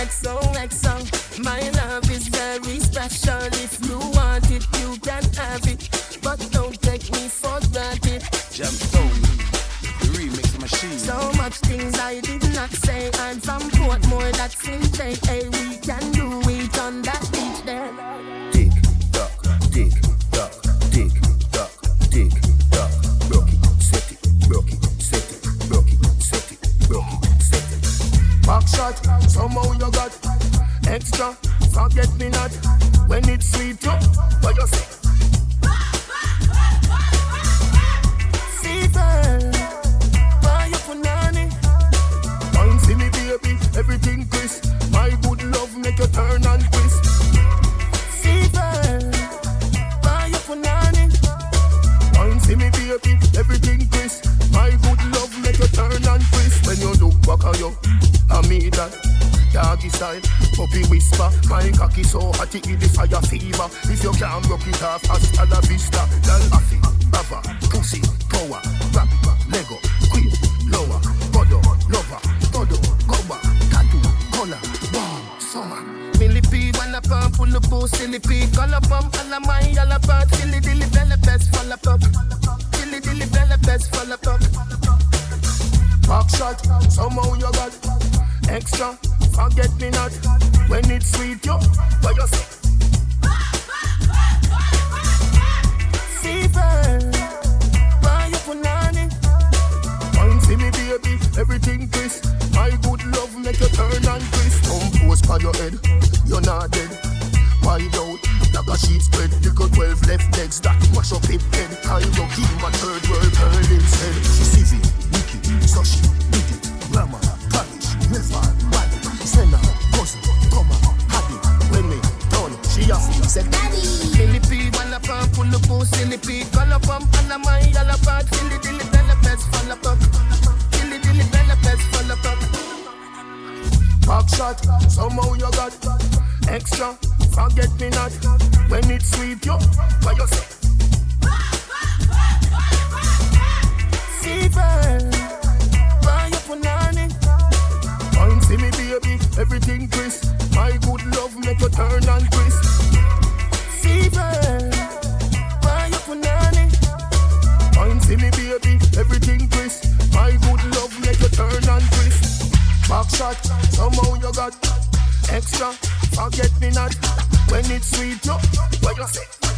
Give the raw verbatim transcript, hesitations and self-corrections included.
X O X O. My love is very special. If you want it, you can have it. But don't take me for granted. Jam Stone, the remix machine. So much things I did not say. I'm from Portmore, that's in J. Hey, we can do it on that beach there. Tick tock, tick tock, tick tock, tick tock. Broke it, set it, broke it, set it, broke it, set it, broke it, set it. Back shot, somehow you got extra. Forget me not when it's sweet. You, what you say? Fever, buy your punani. Wine see me baby, everything crisp. My good love make you turn and crisp. Fever, buy your punani. Wine see me baby, everything crisp. My good love make you turn and crisp. When you look back at you, I mean that. Doggy style, puppy whisper. My cocky so hot it give the fire fever. If you can't rock it off, hasta la vista. Girl, affy, bava, pussy, power, rap, Lego, queen, lower, godo, lover, godo, goba, tattoo, color, warm, summer. Millipede, wanna pump, pull the boost, silly pig, color pump, all of my yellow part, silly dilly, belly best, full of talk. Silly dilly, belly best, full of talk. Back shot, somehow you got extra. Forget me not when it's sweet, yo. What you say? Fever, buy your punani. Wine see me baby, everything crisp. My good love make you turn and crisp. Don't post by your head, you're not dead. Wide out, like a sheet spread. Little twelve left legs that mash up hip head. I go keep my third world girl instead. She civil, wicked, so she did it. Glamour, polish, never, bad. Send her, cousin, come on, happy. When me done, she a feel said daddy. Millipede, wanna pump, pull the boost, silly pig, color pump, all of my yellow part, silly dilly, belly best, full of talk. Silly dilly, belly best, full of talk. Back shot, somehow you got extra. Forget me not when it's sweet, yo. What you say? Fever, buy your punani. Wine see me baby, everything crisp. My good love make you turn and crisp. Fever, buy your punani. Wine see me baby, everything crisp. My good love make you turn and crisp. Back shot, somehow you got extra. Forget me not when it's sweet, yo. What you say?